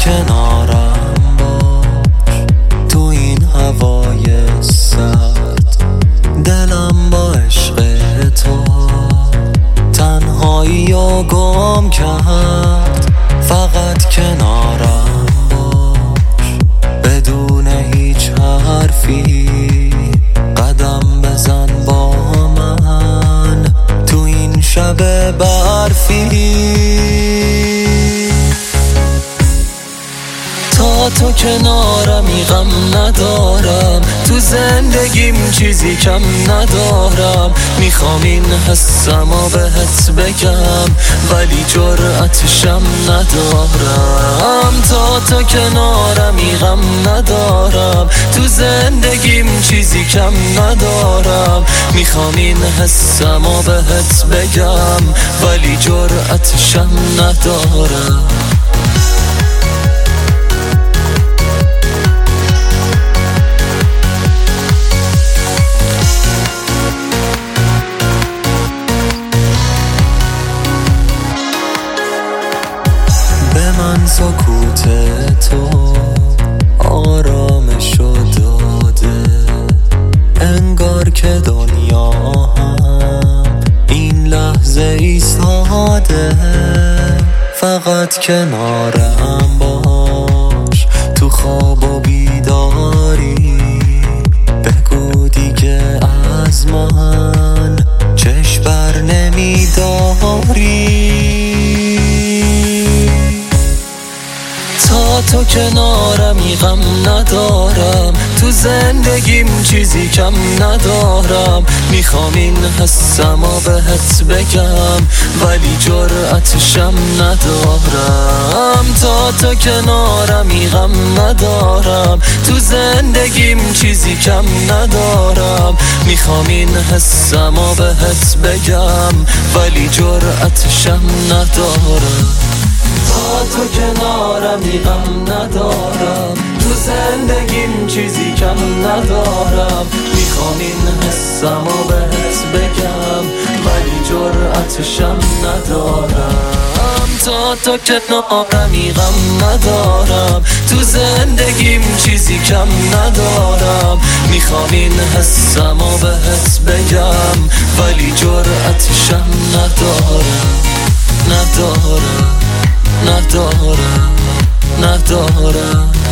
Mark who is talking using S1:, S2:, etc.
S1: کنارم باش تو این هوای سرد، دلم با عشق تو تنهایی و گم کرد. فقط کنارم باش بدون هیچ حرفی، قدم بزن با من تو این شب برفی. تا تو کنارمی غم ندارم، تو زندگیم چیزی کم ندارم. میخوام این حسمو بهت بگم ولی جرأتشم ندارم. تا تو کنارمی غم ندارم، تو زندگیم چیزی کم ندارم. میخوام این حسمو بهت بگم ولی جرأتشم ندارم. به من سکوت تو آرامشو داده، انگار که دنیا هم این لحظه ایستاده. فقط کنارم باش تو خواب و بیداری، بگو دیگه از من چشم بر نمیداری. تا تو کنارمی غم ندارم، تو زندگیم چیزی کم ندارم. میخوام این حسمو بهت بگم ولی جرأتشم ندارم. تا تو کنارمی غم ندارم، تو زندگیم چیزی کم ندارم. میخوام این حسمو بهت بگم ولی جرأتشم ندارم. تا تو کنارمی غم ندارم، تو زندگیم چیزی کم ندارم. میخوام این حسمو بهت بگم ولی جرأتشم ندارم. تا تو کنارمی غم ندارم، تو زندگیم چیزی کم ندارم. میخوام این حسمو بهت بگم ولی جرأتشم ندارم. ندارم